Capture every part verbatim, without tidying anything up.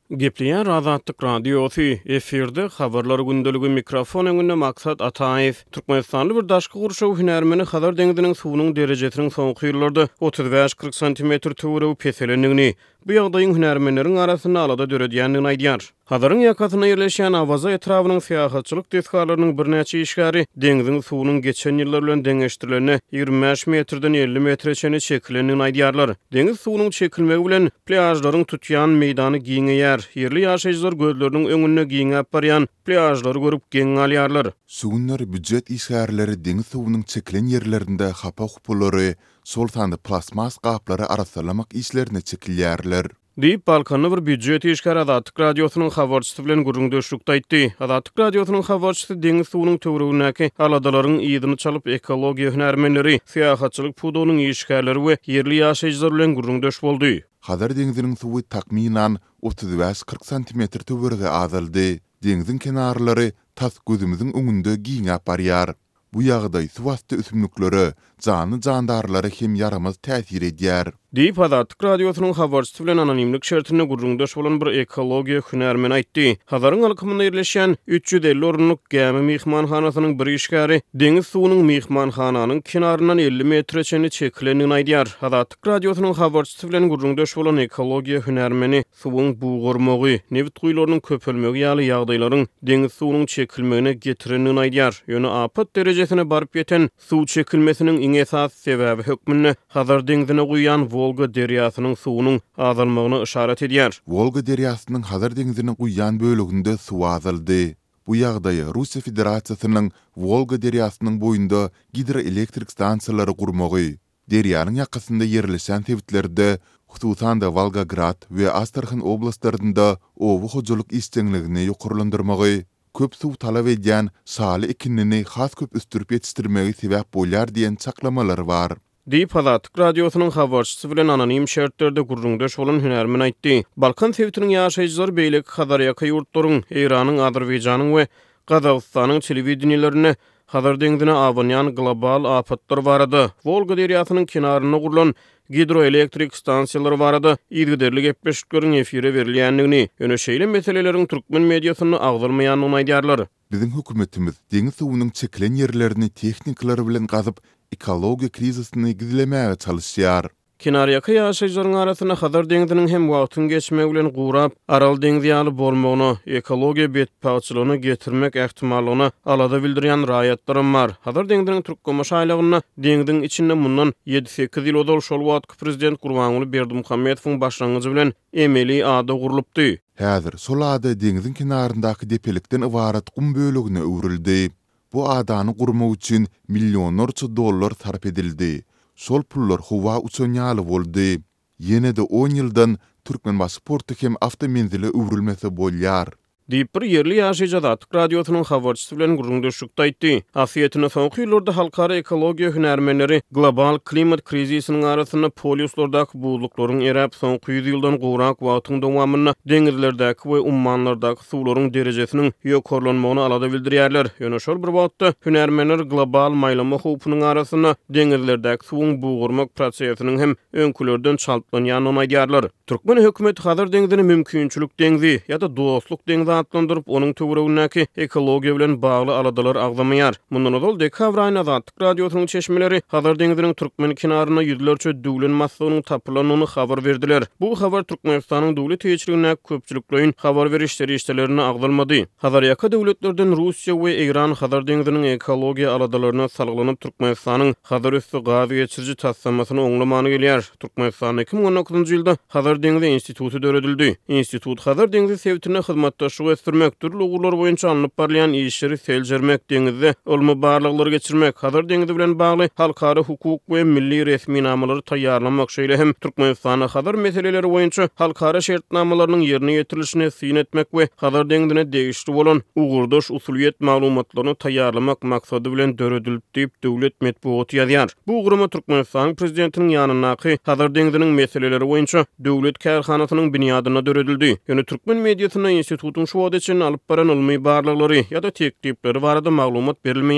Gepliýär Azatlyk radiosu efirde habarlar gündeligi mikrofon öňünde maksat Ataýew. Türkmenistanly bir daşky gurşaw hünärmeni Hazar deňiziniň suwunyň derejesiniň soňky ýyllarda otuz beş kırk santimetr töweregi peselendigini, bu ýagdaýyň hünärmenleriň arasynda alada döredýändigini aýdýar. Hazaryň ýakasyna ýerleşýän Awaza etrawynyň syýahatçylyk teskarlarynyň bir näçe işgäri deňiziň suwunyň geçen ýyllar bilen deňeşdirilenine ýygrimi beş metrden elli metreçe çekilendigini aýdýarlar. Deňiz suwunyň çekilmegi bilen pляжlaryň tutýan meýdany giňeýär. Yerli ýaşaýjylar gözleriniň öňüne giňäp barýan pляжlary görüp geň alýarlar. Suwunlar büdjet işgärleri deňiz suwunyň çekilen ýerlerinde hapa hupulary, sol sandy plasmas gaplary arasalamak işlerine çekilýärler. Diýip Balkanyň bir büdjet işgär Azatlyk radiosynyň habarçysy bilen gurrundaşlykda aýtdy. Azatlyk radiosynyň habarçysy deňiz suwunyň töweregindäki aladalaryň ýydyny çalyp ekologiýa hünärmenleri, syýahatçylyk pudunyň işgärleri we yerli ýaşaýjylar bilen gurrundaş boldy. Hazar deňiziniň suwy takminan otuz beş kırk santimetr töwerege azaldy. Deňiziň kenarlary tas gözümiziň öňünde giňäp barýar. Bu ýagdaý suwasty üsümlükleri, jany jandarlary hem yaramaz täsir edýär. Diýip Azatlyk radiosynyň habarçysy bilen anonimlik şertine gurrundaş bolan bir ekologiýa hünärmeni aýtdy. Hazaryň alkymynda ýerleşýän üç yüz elli orunluk Gäme mehmanhanasynyň bir işgäri deňiz suwunyň mehmanhananyň kenaryndan elli metreçe çekilendigini aýdýar. Azatlyk radiosynyň habarçysy bilen gurrundaş bolan ekologiýa hünärmeni suwuň buğurmagy, newit guýlarynyň köpelmegi ýaly ýagdaýlaryň deňiz suwunyň çekilmegine getirendigini aýdýar. Ýöne apat derejesine baryp ýeten suw çekilmesiniň iň esas sebäbi hökmünde Hazar deňizine guýan Volga derýasynyň suwunyň azalmagyna işaret edýär. Volga derýasynyň Hazar deňizine guýan böleginde suw azaldy. Bu ýagdaýy Russiýa Federasiýasynyň Volga derýasynyň boýunda hidroelektrik stansiýalary gurmagy, derýanyň ýakasynda ýerleşen sewitlerde, hususan da Volgograd we Astrakhan oblasterinde owu hojalyk işçiligini ýokurlandyrmagy, köp suw talap edýän saly ekinini has köp üstürip ýetişdirmegi sebäp bolýar diýen çaklamalar bar. Diýip Azatlyk radiosynyň habarçysy bilen anonim şertlerde gurrundaş bolan hünärmen aýtdy. Balkan sewtiniň ýaşaýjylary beýleki Hazarýaka ýurtlaryň, Iranyň, Azerbaýjanyň we Gazagystanyň telewizionlaryny Hazar deňizine awanýan global apatlar barada, Volga derýasynyň kenaryna gurulan hidroelektrik stansiýalary barada ýygyderlik epleşikleriň efire berilýändigini, ýöne şeýle meseleleriň türkmen mediasyny agdalmaýanyny aýdýarlar. Biziň hökümetimiz deňiz suwunyň çekilen ýerlerini tehnikalary bilen gazyp ekologiýa krizisyny gizlemäge çalışýar. Kenarýaka ýaşaýjylaryň arasyna Hazar deňiziniň hem wagtyň geçmegi bilen gurap, Aral deňizi ýaly bolmagyny, ekologiýa betpaçylygyny getirmek ähtimallygyny alada bildirýän raýatlarym bar. Hazar deňiziniň türkmen şaýlygyna deňiziň içinde mundan ýedi sekiz ýyl odal şol wagtky prezident Gurbanuly Berdimuhammedowyň başlangyjy bilen emeli ada gurulypdy. Häzir sol ada deňiziň kenaryndaky depelikden ibarat gum bölegine öwrildi. Bu adany gurmak üçin millionlarça dollar sarf edildi. Sol pullar howa uçanýaly boldy. Ýene-de on ýyldan türkmen pasporty hem awtomenzile öwrilmese bolýar. Diýip bir yerli ýaşaýjy Azatlyk radiosynyň habarçysy bilen gurrundaşlykda aýtdy. Afiýetine soňky ýyllarda halkara ekologiýa hünärmenleri global klimat krizisiniň arasyna poliuslardaky buzluklaryň eräp soňky yüz ýyldan gowrak wagtyň dowamyna deňizlerdäki we ummanlardaky suwlaryň derejesiniň ýokurlanmagyny alada bildirýärler. Ýöne şol bir wagtda hünärmenler global maýlama howpynyň arasyna deňizlerdäki suwuň buğurmak prosesiniň hem öňkülerden çalplanýanyny aýdýarlar. Türkmen hökümeti Hazar deňizini mümkinçilik deňizi ýa-da dostluk deňizi atlandyryp onuň töweregindäki ekologiýa bilen bagly aladalar agdamaýar. Mundan ol dekabr aýyna Azatlyk radiosynyň çeşmeleri Hazar deňiziniň türkmen kenaryna ýüzlerçe döwlen massawynyň tapylanyny habar berdiler. Bu habar Türkmenistanyň döwlet ýetirligine köpçüliklerin habar berişleri işlerini agdalmady. Hazarýaka döwletlerden Russiýa we Iran Hazar deňiziniň ekologiýa aladalaryna salgylanyp Türkmenistanyň Hazar üstü gaz geçirji tassamasyny oňlamany gelýär. Türkmenistan iki bin on dokuzunçy ýylda Hazar deňizi instituty döredildi. Institut Hazar deňizi sewtine hyzmatdaşlyk etdirmek, türlü ugurlar boýunça alınıp barlayan işleri seljermek, deňizde olma barlyklary geçirmek, Hazar deňizi bilen bagly halkara hukuk we milli resmi namalary taýýarlamak şeýle hem Türkmenistana Hazar meseleleri boýunça halkara şertnamalarynyň ýerine ýetirilişine syn etmek we Hazar deňizine degişli bolan ugurdaş usuliýet maglumatlaryny taýýarlamak maksady bilen döredildi diýip döwlet medeniýeti ýazýar. Bu ugurma Türkmenistan prezidentiniň ýanynaky Hazar deňiziniň meseleleri boýunça döwlet kärhanasynyň binýadyna döredildi. Ýöne türkmen mediasyna institutyň şu wagt için alyp baran ulmy barlyklary ýa-da teklipleri barada maglumat berilmeýär.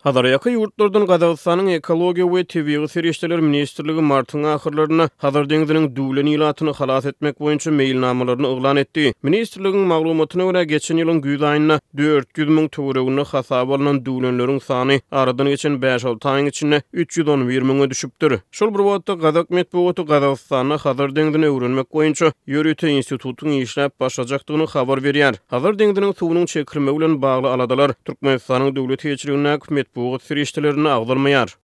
Hazıryaky ýurtlardan Gazagystanyň ekologiýa we tebigy serişdeler ministrligi martyň ahyrlaryna Hazar deňiziniň döwlen ýylatyny halas etmek boýunça meýilnamalaryny oglan etdi. Ministrligiň maglumatyna görä geçen ýylyň güýz aýyna dört yüz miň töweregine hasap alynan döwlenleriň sany aradan geçen beş alty aýyň içinde üç yüz on bir miňe düşüpdir. Şol bir wagtda Gazak medeniýeti Gazagystanyna Hazar deňizini öwrenmek boýunça ýörüte institutynyň işläp başlajakdygyny habar berýär. Hazar deňiziniň suwunyň çekilme bilen bagly aladalar Türkmenistanyň döwlet heçligine bu serişdelerini agdalmaýar.